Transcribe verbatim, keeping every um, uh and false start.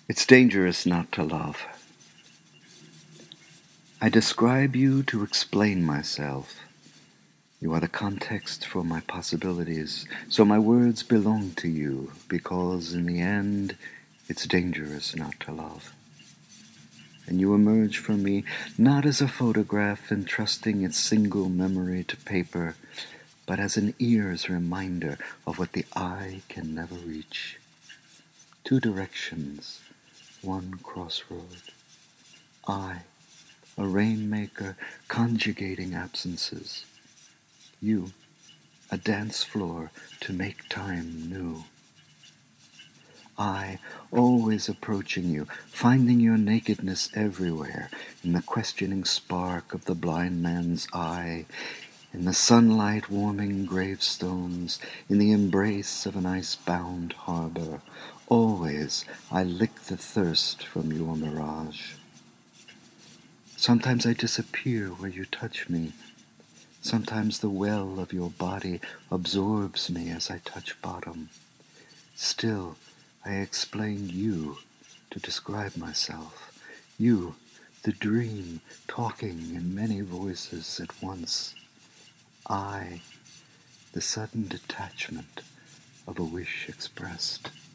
It's dangerous not to love. I describe you to explain myself. You are the context for my possibilities, so my words belong to you, because in the end, it's dangerous not to love. And you emerge from me not as a photograph entrusting its single memory to paper, but as an ear's reminder of what the eye can never reach. Two directions, one crossroad. I, a rainmaker conjugating absences. You, a dance floor to make time new. I, always approaching you, finding your nakedness everywhere, in the questioning spark of the blind man's eye, in the sunlight warming gravestones, in the embrace of an ice-bound harbor. Always I lick the thirst from your mirage. Sometimes I disappear where you touch me. Sometimes the well of your body absorbs me as I touch bottom. Still, I explain you to describe myself. You, the dream, talking in many voices at once. I, the sudden detachment of a wish expressed.